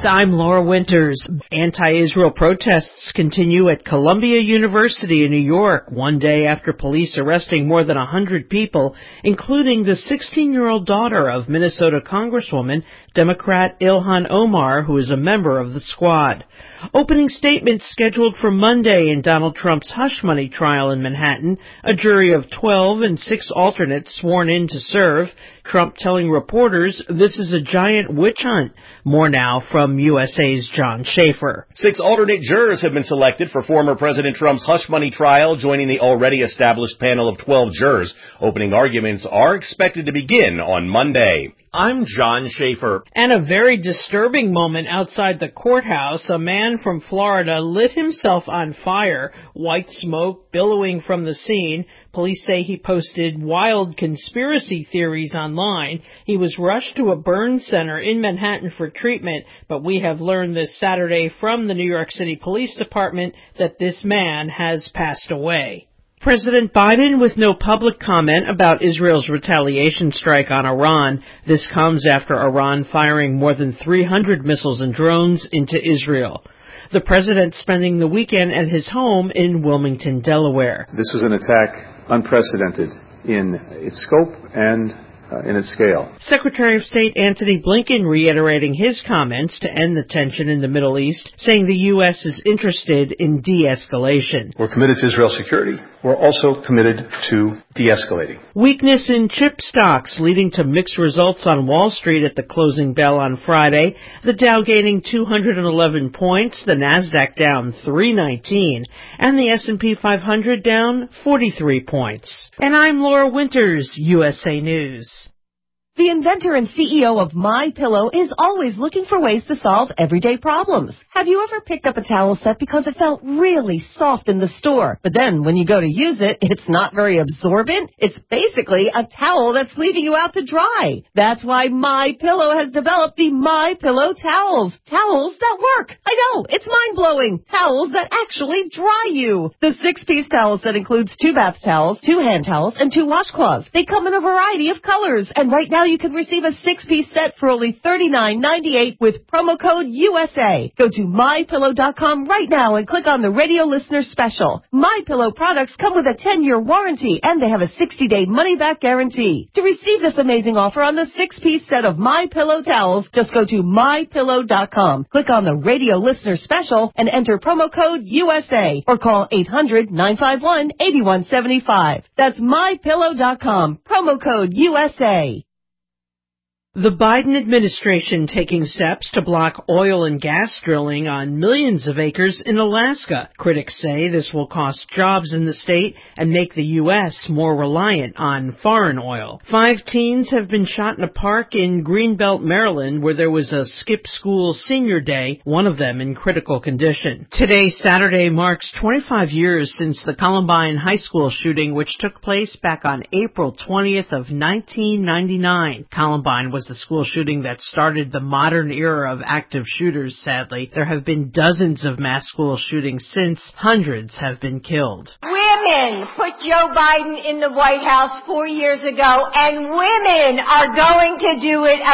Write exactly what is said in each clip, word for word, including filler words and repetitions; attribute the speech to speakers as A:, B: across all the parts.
A: News. I'm Laura Winters. Anti-Israel protests continue at Columbia University in New York, one day after police arresting more than one hundred people, including the sixteen-year-old daughter of Minnesota Congresswoman Democrat Ilhan Omar, who is a member of the squad. Opening statements scheduled for Monday in Donald Trump's hush money trial in Manhattan, a jury of twelve and six alternates sworn in to serve. Trump telling reporters this is a giant witch hunt. More now from U S A's John Schaefer.
B: Six alternate jurors have been selected for former President Trump's hush money trial, joining the already established panel of twelve jurors. Opening arguments are expected to begin on Monday. I'm John Schaefer.
A: And a very disturbing moment outside the courthouse. A man from Florida lit himself on fire, white smoke billowing from the scene. Police say he posted wild conspiracy theories online. He was rushed to a burn center in Manhattan for treatment, but we have learned this Saturday from the New York City Police Department that this man has passed away. President Biden with no public comment about Israel's retaliation strike on Iran. This comes after Iran firing more than three hundred missiles and drones into Israel. The president spending the weekend at his home in Wilmington, Delaware.
C: This was an attack unprecedented in its scope and uh, in its scale.
A: Secretary of State Antony Blinken reiterating his comments to end the tension in the Middle East, saying the U S is interested in de-escalation.
D: We're committed to Israel's security. We're also committed to de-escalating.
A: Weakness in chip stocks leading to mixed results on Wall Street at the closing bell on Friday. The Dow gaining two hundred eleven points, the Nasdaq down three nineteen, and the S and P five hundred down forty-three points. And I'm Laura Winters, U S A News.
E: The inventor and C E O of MyPillow is always looking for ways to solve everyday problems. Have you ever picked up a towel set because it felt really soft in the store, but then when you go to use it, it's not very absorbent? It's basically a towel that's leaving you out to dry. That's why MyPillow has developed the MyPillow towels. Towels that work. I know, it's mind-blowing. Towels that actually dry you. The six-piece towel set includes two bath towels, two hand towels, and two washcloths. They come in a variety of colors, and right now you can receive a six-piece set for only thirty-nine ninety-eight with promo code U S A. Go to my pillow dot com right now and click on the radio listener special. MyPillow products come with a ten-year warranty, and they have a sixty-day money-back guarantee. To receive this amazing offer on the six-piece set of MyPillow towels, just go to my pillow dot com, click on the radio listener special, and enter promo code U S A, or call eight hundred nine five one eight one seven five. That's my pillow dot com, promo code U S A.
A: The Biden administration taking steps to block oil and gas drilling on millions of acres in Alaska. Critics say this will cost jobs in the state and make the U S more reliant on foreign oil. Five teens have been shot in a park in Greenbelt, Maryland, where there was a skip school senior day, one of them in critical condition. Today, Saturday, marks twenty-five years since the Columbine High School shooting, which took place back on April twentieth of nineteen ninety-nine. Columbine was the school shooting that started the modern era of active shooters, sadly. There have been dozens of mass school shootings since. Hundreds have been killed.
F: Women put Joe Biden in the White House four years ago, and women are going to do it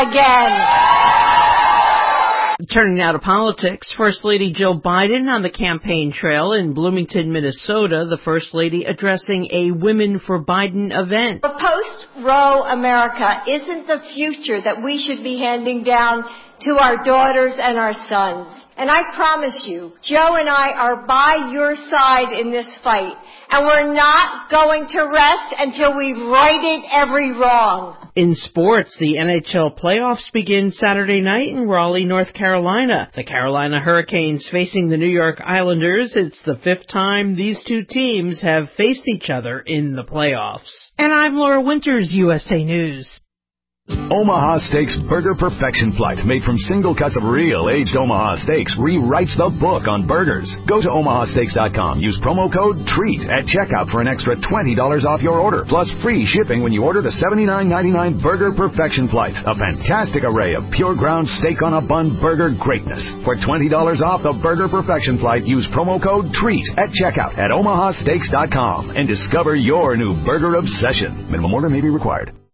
F: again.
A: Turning now to politics, First Lady Jill Biden on the campaign trail in Bloomington, Minnesota, the First Lady addressing a Women for Biden event.
F: A post-Roe America isn't the future that we should be handing down to our daughters and our sons. And I promise you, Joe and I are by your side in this fight. And we're not going to rest until we've righted every wrong.
A: In sports, the N H L playoffs begin Saturday night in Raleigh, North Carolina. The Carolina Hurricanes facing the New York Islanders. It's the fifth time these two teams have faced each other in the playoffs. And I'm Laura Winters, U S A News.
G: Omaha Steaks Burger Perfection Flight, made from single cuts of real aged Omaha steaks, rewrites the book on burgers. Go to omaha steaks dot com. Use promo code TREAT at checkout for an extra twenty dollars off your order, plus free shipping when you order the seventy-nine ninety-nine Burger Perfection Flight. A fantastic array of pure ground steak on a bun burger greatness. For twenty dollars off the Burger Perfection Flight, use promo code TREAT at checkout at omaha steaks dot com and discover your new burger obsession. Minimum order may be required.